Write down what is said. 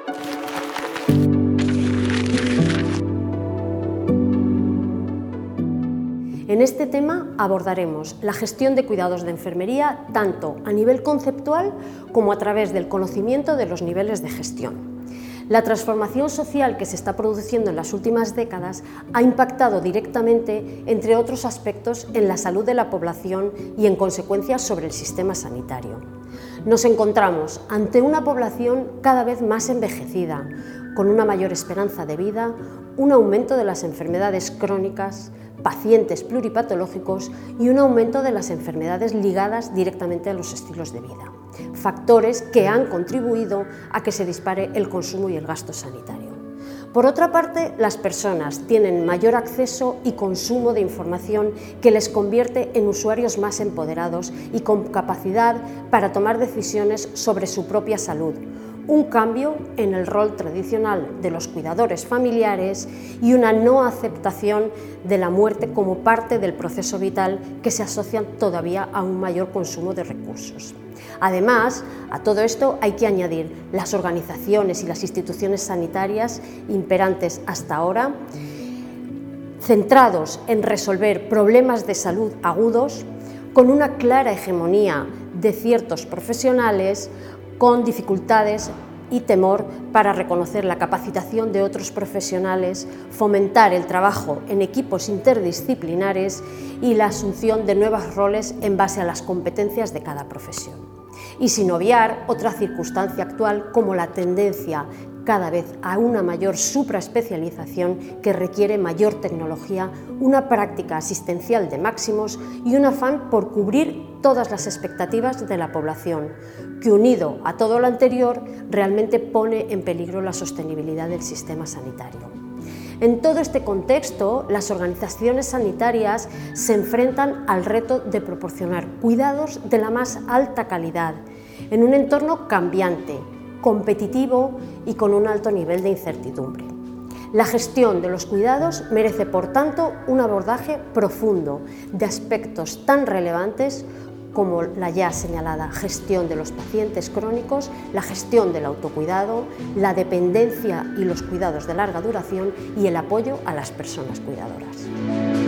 En este tema abordaremos la gestión de cuidados de enfermería tanto a nivel conceptual como a través del conocimiento de los niveles de gestión. La transformación social que se está produciendo en las últimas décadas ha impactado directamente, entre otros aspectos, en la salud de la población y, en consecuencia, sobre el sistema sanitario. Nos encontramos ante una población cada vez más envejecida, con una mayor esperanza de vida, un aumento de las enfermedades crónicas, pacientes pluripatológicos y un aumento de las enfermedades ligadas directamente a los estilos de vida. Factores que han contribuido a que se dispare el consumo y el gasto sanitario. Por otra parte, las personas tienen mayor acceso y consumo de información que les convierte en usuarios más empoderados y con capacidad para tomar decisiones sobre su propia salud. Un cambio en el rol tradicional de los cuidadores familiares y una no aceptación de la muerte como parte del proceso vital que se asocian todavía a un mayor consumo de recursos. Además, a todo esto hay que añadir las organizaciones y las instituciones sanitarias imperantes hasta ahora, centrados en resolver problemas de salud agudos, con una clara hegemonía de ciertos profesionales, con dificultades y temor para reconocer la capacitación de otros profesionales, fomentar el trabajo en equipos interdisciplinares y la asunción de nuevos roles en base a las competencias de cada profesión. Y sin obviar otra circunstancia actual como la tendencia cada vez a una mayor supraespecialización que requiere mayor tecnología, una práctica asistencial de máximos y un afán por cubrir todas las expectativas de la población, que unido a todo lo anterior realmente pone en peligro la sostenibilidad del sistema sanitario. En todo este contexto, las organizaciones sanitarias se enfrentan al reto de proporcionar cuidados de la más alta calidad, en un entorno cambiante, competitivo y con un alto nivel de incertidumbre. La gestión de los cuidados merece, por tanto, un abordaje profundo de aspectos tan relevantes como la ya señalada gestión de los pacientes crónicos, la gestión del autocuidado, la dependencia y los cuidados de larga duración y el apoyo a las personas cuidadoras.